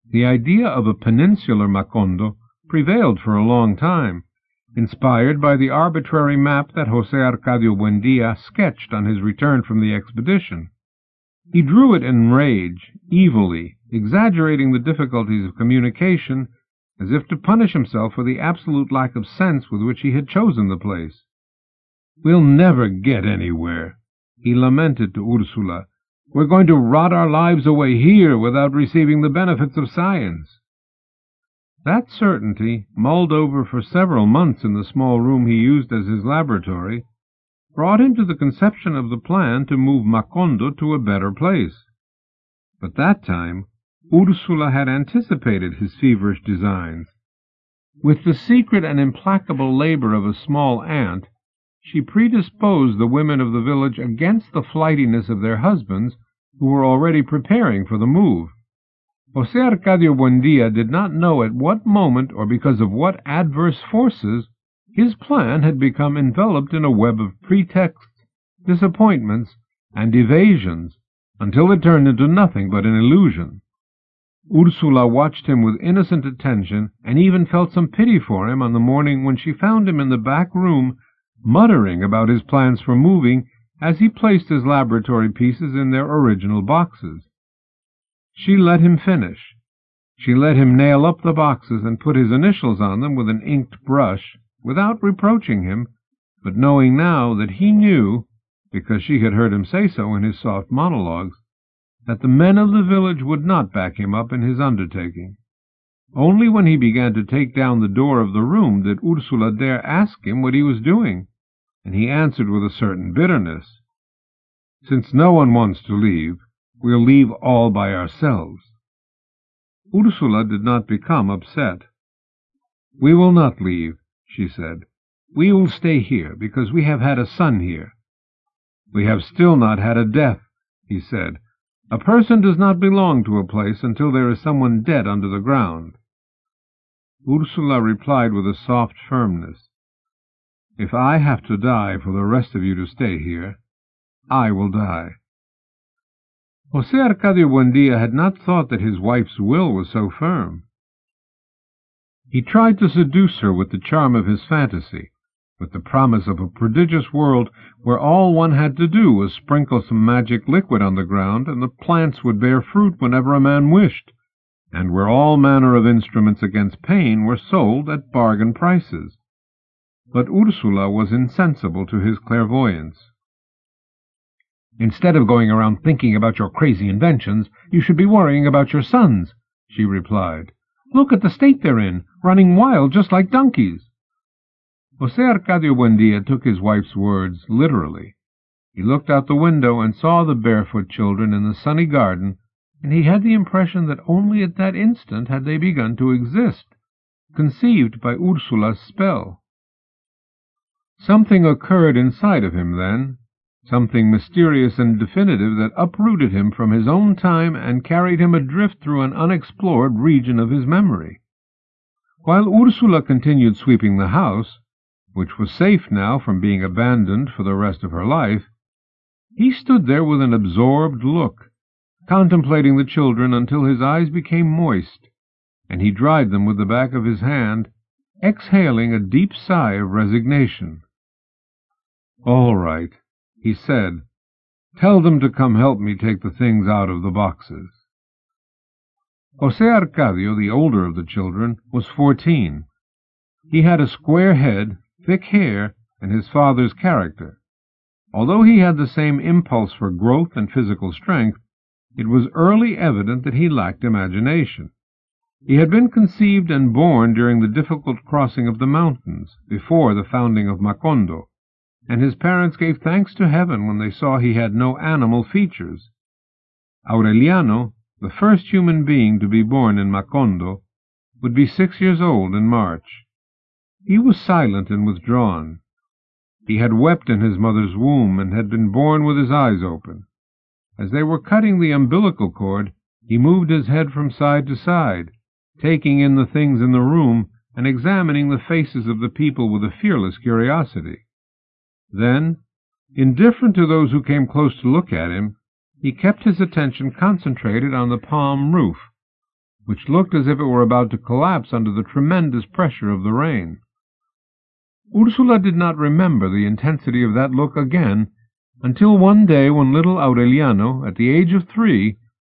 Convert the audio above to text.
The idea of a peninsular Macondo prevailed for a long time, inspired by the arbitrary map that José Arcadio Buendía sketched on his return from the expedition. He drew it in rage, evilly, exaggerating the difficulties of communication, as if to punish himself for the absolute lack of sense with which he had chosen the place. "We'll never get anywhere," he lamented to Ursula. "We're going to rot our lives away here without receiving the benefits of science." That certainty, mulled over for several months in the small room he used as his laboratory, brought him to the conception of the plan to move Macondo to a better place. But that time Ursula had anticipated his feverish designs. With the secret and implacable labor of a small ant, she predisposed the women of the village against the flightiness of their husbands, who were already preparing for the move. José Arcadio Buendía did not know at what moment or because of what adverse forces his plan had become enveloped in a web of pretexts, disappointments, and evasions, until it turned into nothing but an illusion. Ursula watched him with innocent attention, and even felt some pity for him on the morning when she found him in the back room muttering about his plans for moving as he placed his laboratory pieces in their original boxes. She let him finish. She let him nail up the boxes and put his initials on them with an inked brush, without reproaching him, but knowing now that he knew, because she had heard him say so in his soft monologues, that the men of the village would not back him up in his undertaking. Only when he began to take down the door of the room did Ursula dare ask him what he was doing, and he answered with a certain bitterness, "Since no one wants to leave, we'll leave all by ourselves." Ursula did not become upset. "We will not leave," she said. "We will stay here, because we have had a son here." "We have still not had a death," he said. "A person does not belong to a place until there is someone dead under the ground." Ursula replied with a soft firmness, "If I have to die for the rest of you to stay here, I will die." José Arcadio Buendía had not thought that his wife's will was so firm. He tried to seduce her with the charm of his fantasy, with the promise of a prodigious world where all one had to do was sprinkle some magic liquid on the ground and the plants would bear fruit whenever a man wished, and where all manner of instruments against pain were sold at bargain prices. But Ursula was insensible to his clairvoyance. "Instead of going around thinking about your crazy inventions, you should be worrying about your sons," she replied. "Look at the state they're in, running wild just like donkeys." José Arcadio Buendía took his wife's words literally. He looked out the window and saw the barefoot children in the sunny garden, and he had the impression that only at that instant had they begun to exist, conceived by Ursula's spell. Something occurred inside of him then, something mysterious and definitive that uprooted him from his own time and carried him adrift through an unexplored region of his memory. While Ursula continued sweeping the house, which was safe now from being abandoned for the rest of her life, he stood there with an absorbed look, contemplating the children until his eyes became moist, and he dried them with the back of his hand, exhaling a deep sigh of resignation. "All right," he said. "Tell them to come help me take the things out of the boxes." José Arcadio, the older of the children, was 14. He had a square head, thick hair, and his father's character. Although he had the same impulse for growth and physical strength, it was early evident that he lacked imagination. He had been conceived and born during the difficult crossing of the mountains, before the founding of Macondo, and his parents gave thanks to heaven when they saw he had no animal features. Aureliano, the first human being to be born in Macondo, would be 6 years old in March. He was silent and withdrawn. He had wept in his mother's womb and had been born with his eyes open. As they were cutting the umbilical cord, he moved his head from side to side, taking in the things in the room and examining the faces of the people with a fearless curiosity. Then, indifferent to those who came close to look at him, he kept his attention concentrated on the palm roof. which looked as if it were about to collapse under the tremendous pressure of the rain. Ursula did not remember the intensity of that look again until one day when little Aureliano, at the age of 3,